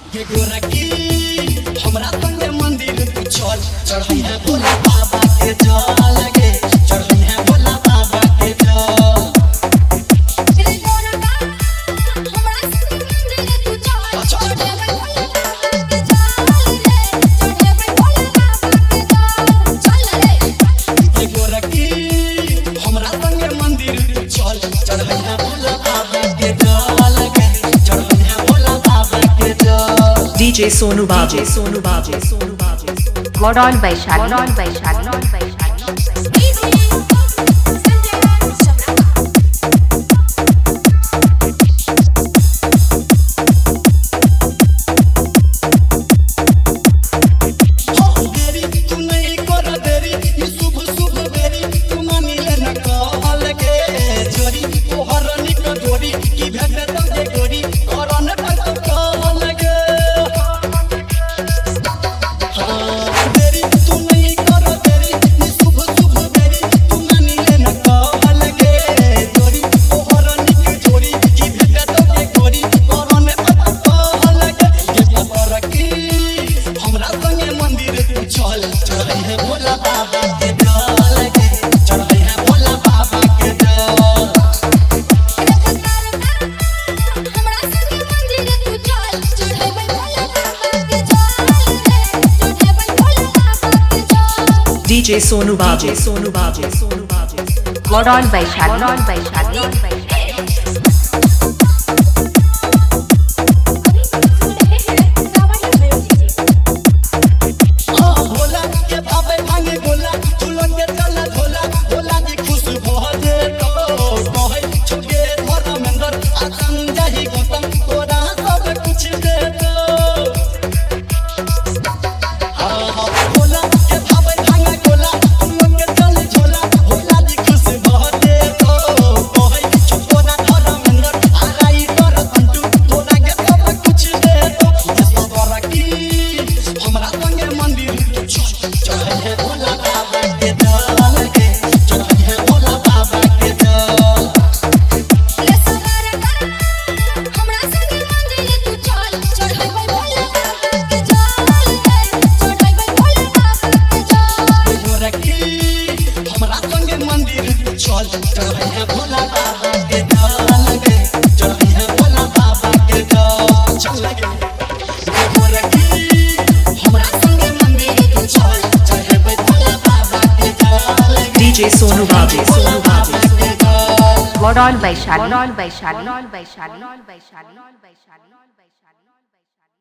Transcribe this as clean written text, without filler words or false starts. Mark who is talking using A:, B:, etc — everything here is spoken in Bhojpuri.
A: ये गोरखी हमरा संगे मंदिर तू चल चढ़ई है भोला बाबा के जल गे चढ़ई है भोला बाबा के जल
B: रे गोरखा हमरा संगे मंदिर तू चल चढ़ई है भोला बाबा के जल रे चढ़ई है भोला बाबा के जल चल रे
A: ये गोरखी हमरा संगे मंदिर तू चल चढ़ई है भोला बाबा के जल गे चढ़ई है भोला बाबा के जल
C: DJ Sonu Babu.
D: Modern Vaishali.
C: DJ Sonu Babu.
D: Modern Vaishali.
C: DJ Sonu Babu.
D: Modern Vaishali.